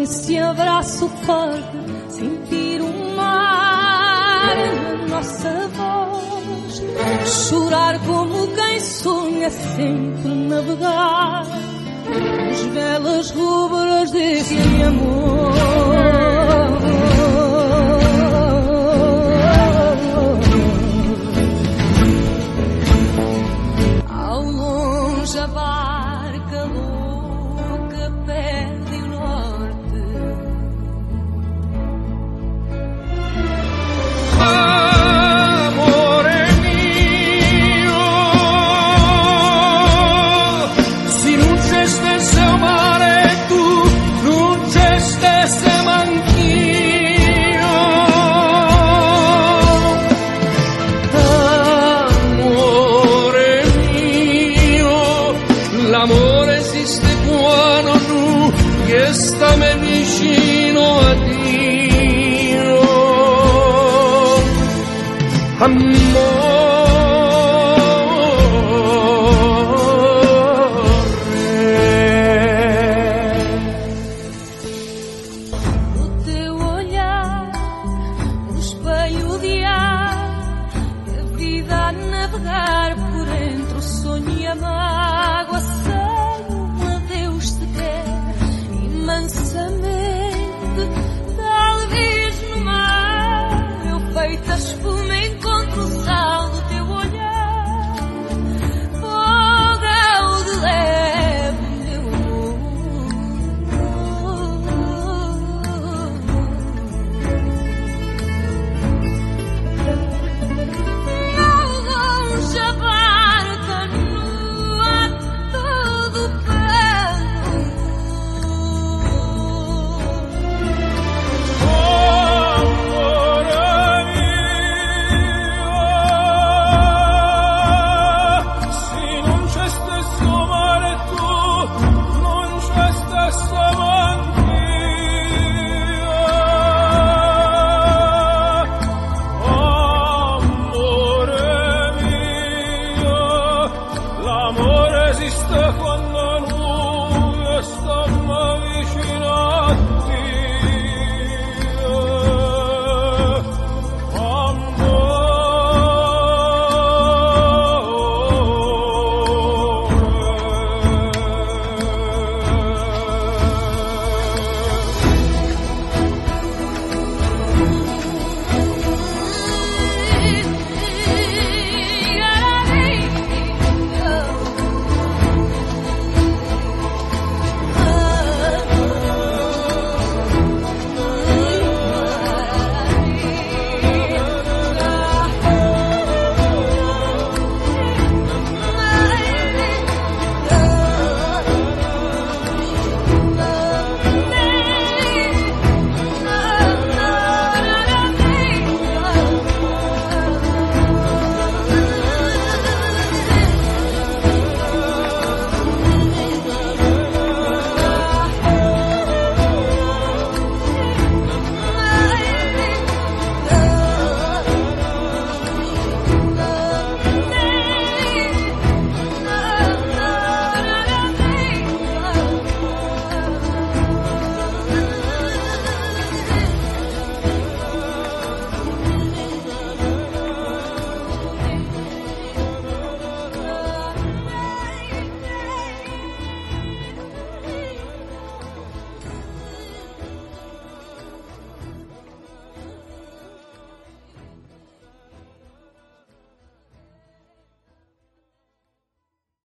se abraça o corpo, sentir o mar na nossa voz, chorar como quem sonha, sempre navegar nas velas rubras desse amor. Ao longe a barca louca perde o norte. Amore mio, se non c'è stesse amare tu, non c'è stesse manch'io. Amore mio, l'amore esiste quando tu che stai vicino a Dio. O teu olhar, um espelho de ar, a vida a navegar por entre o sonho e a mágoa. Sem um adeus te quer imansamente, talvez no mar eu feita espuma encontro o sal do teu olhar, fogo de leve meu amor. Ao longe a barca nua, todo pano. L'amore esiste quando lui sta vicino a te.